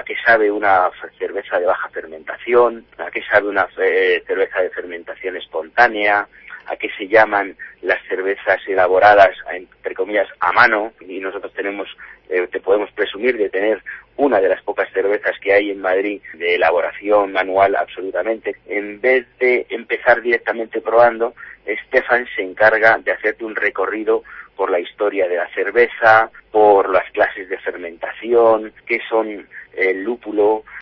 a qué sabe una cerveza de baja fermentación, a qué sabe una cerveza de fermentación espontánea, a qué se llaman las cervezas elaboradas, entre comillas, a mano, y nosotros te podemos presumir de tener una de las pocas cervezas que hay en Madrid de elaboración manual absolutamente. En vez de empezar directamente probando, Stefan se encarga de hacerte un recorrido por la historia de la cerveza, por las clases de fermentación, qué son el lúpulo,